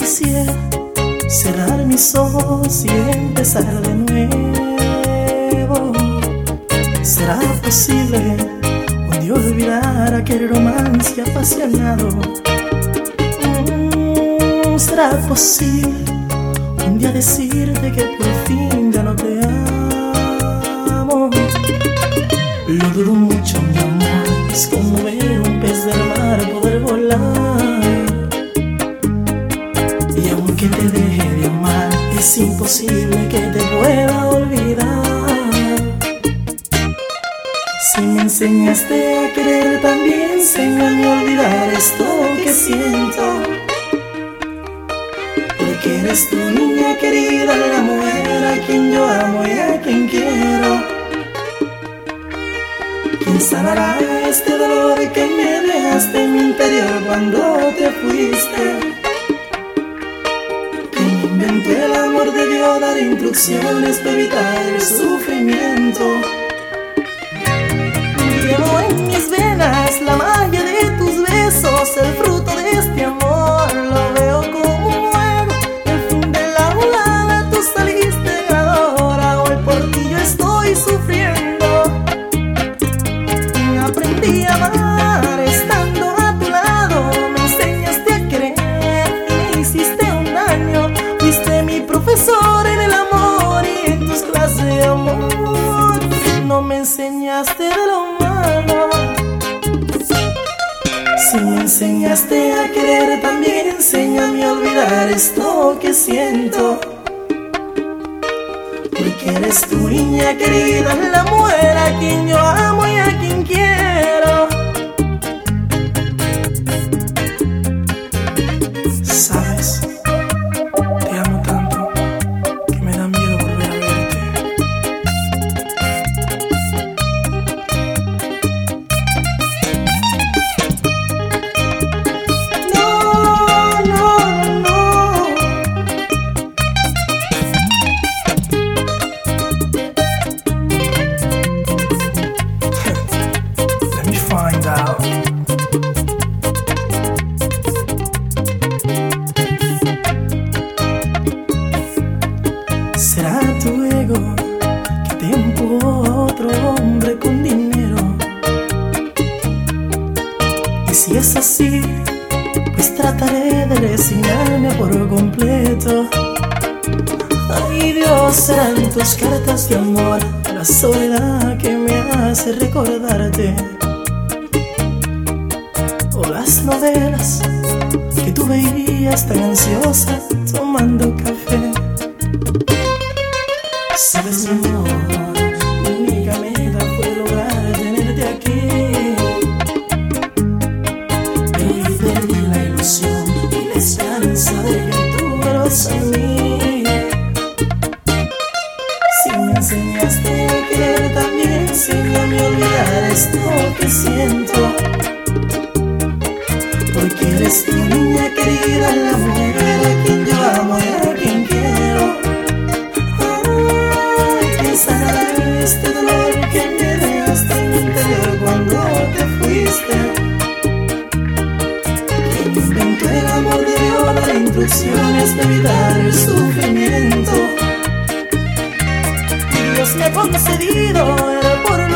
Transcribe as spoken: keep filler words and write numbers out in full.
quisiera cerrar mis ojos y empezar de nuevo. ¿Será posible un día olvidar aquel romance apasionado? Mm, ¿Será posible un día decirte que por fin ya no te amo? Lo dudo mucho, mi amor, es como ver un pez del mar poder volar. Y aunque te deje de amar, es imposible que te pueda olvidar. Si me enseñaste a querer, también enséñame a olvidar esto que siento. Porque eres tu niña querida, la mujer a quien yo amo y a quien quiero. ¿Quién sanará este dolor que me dejaste en mi interior cuando te fuiste? ¿Quién inventó el amor debió dar instrucciones para evitar el sufrimiento? Llevo en mis venas la magia de tus besos, el fruto de este amor. Lo veo como un muero, el fin de la volada. Tú saliste ganadora, hoy por ti yo estoy sufriendo. Aprendí a amar estando a tu lado, me enseñaste a querer y me hiciste un daño. Fuiste mi profesor en el amor y en tus clases de amor no me enseñaste de lo malo. Si me enseñaste a querer, también enséñame a olvidar esto que siento. Porque eres tu niña querida, la mujer a quien yo amo y a quien quiero. Sabes, te amo tanto que me da miedo volver a verte. No, no, no. Let me find out. ¿Será tu ego que te empujó a otro hombre con dinero? Y si es así, pues trataré de resignarme por completo. Ay Dios, serán tus cartas de amor, la soledad que me hace recordarte, o las novelas que tú veías tan ansiosa tomando café. Sabes, mi amor, mi única meta fue lograr tenerte aquí, pero yo perdí la ilusión y la esperanza de que tú vuelvas a mí. Si me enseñaste a querer, también enséñame a olvidar esto que siento. Porque eres tu niña querida, la mujer a quien yo amo y a quien quiero. Sanará este dolor que me dejaste en mi interior cuando te fuiste. Quien inventó el amor debió dar instrucciones para evitar el sufrimiento. Dios me ha concedido el por